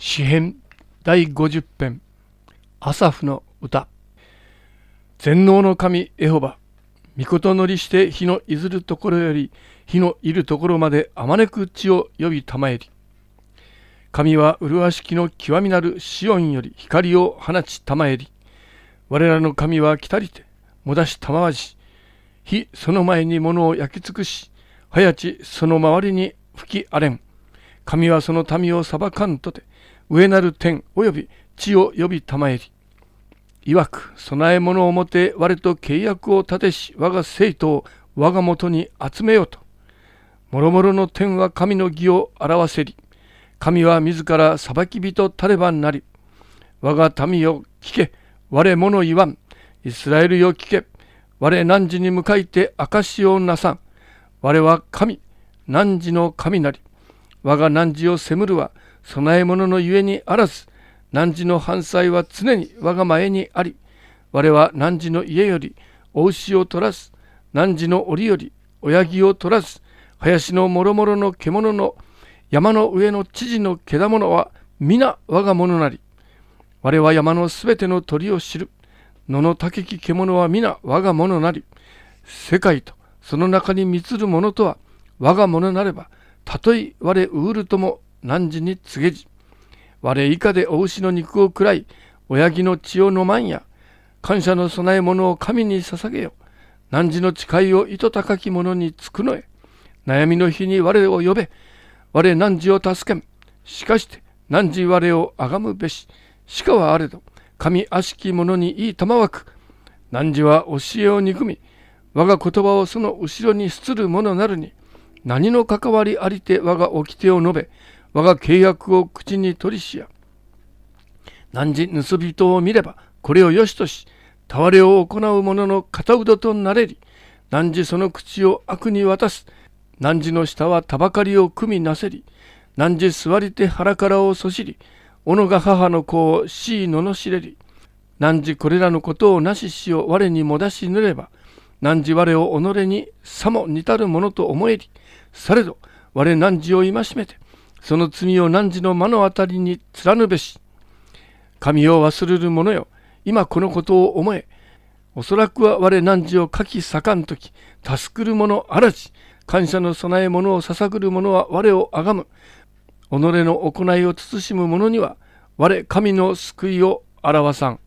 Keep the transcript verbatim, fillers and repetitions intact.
詩編だいごじゅっ編アサフの歌。全能の神エホバ、御事乗りして火のいずるところより火のいるところまであまねく地を呼びたまえり。神は麗しきの極みなるシオンより光を放ちたまえり。我らの神は来たりてもだしたまわし、火その前に物を焼き尽くし、早ちその周りに吹き荒れん。神はその民を裁かんとて、上なる天および地を呼びたまえり。いわく備え物をもて我と契約を立てし、我が生徒を我が元に集めようと。もろもろの天は神の義を表せり。神は自ら裁き人たればなり。我が民よ聞け、我物言わん。イスラエルよ聞け、我汝に向かいて証をなさん。我は神、汝の神なり。我が汝を責むるは備え物のゆえにあらず、汝の犯罪は常に我が前にあり。我は汝の家よりお牛を取らず、汝の檻より親木を取らず、林のもろもろの獣の山の上の知事のけだものは皆我がものなり。我は山のすべての鳥を知る。野の高き獣は皆我がものなり。世界とその中に満つるものとは我がものなれば、たとえ我ウールとも汝に告げじ。我以下でお牛の肉を食らい、親木の血を飲まんや。感謝の供え物を神に捧げよ。汝の誓いを糸高き者につくのえ。悩みの日に我を呼べ。我汝を助けん。しかして汝我をあがむべし。しかはあれど、神悪しき者にいい玉わく。汝は教えを憎み、我が言葉をその後ろにすつる者なるに、何の関わりありて我が掟を述べ、我が契約を口に取りしや。汝盗人を見れば、これをよしとし、戯れを行う者の片腕となれり。汝その口を悪に渡す。汝の舌はたばかりを組みなせり。汝座りて腹からをそしり、斧が母の子をしいののしれり。汝これらのことをなししを我にもだしぬれば、汝我を己にさも似たるものと思えり。されど我汝を戒めて、その罪を汝の目の当たりに貫ぬべし。神を忘れる者よ、今このことを思え。おそらくは我汝を書き盛んとき、助くる者あらじ。感謝の備え物を捧ぐる者は我をあがむ。己の行いを慎む者には我神の救いを表さん。